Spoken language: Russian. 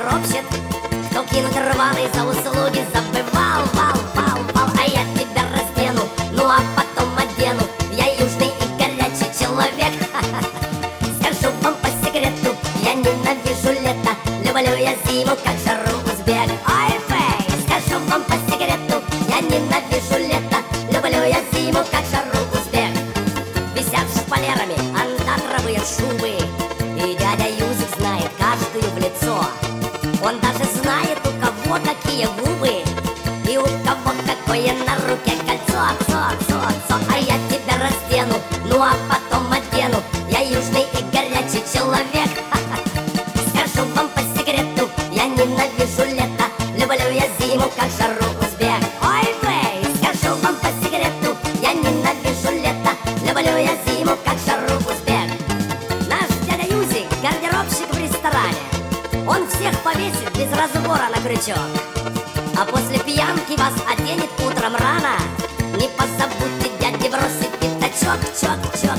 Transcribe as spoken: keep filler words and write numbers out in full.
гардеробщик, кто кинуть рваный за услуги забывал, вал, вал, вал. А я тебя раздену, ну а потом одену. Я южный и горячий человек. Скажу вам по секрету, я ненавижу лето, люблю я зиму, как жару узбек. Ой, вей, скажу вам по секрету, я ненавижу лето, люблю я зиму, как жару узбек. Висят шпалерами антарровые шубы, и дядя Юзик знает каждую в лицо. Он даже знает, у кого какие губы и у кого какое на руке кольцо. Цо, цо, цо. А я тебя раздену, ну а потом одену. Я южный и горячий человек. Скажу вам по секрету, я ненавижу лето, люблю я зиму, как жару узбек. Ой, вей, скажу вам по секрету, я ненавижу лето, люблю я зиму, как жару узбек. Наш дядя Юзик гардеробщик в ресторане. Он всех повесит без разбора на крючок, а после пьянки вас оденет утром рано. Не позабудьте, дяде, бросить пятачок, чок, чок.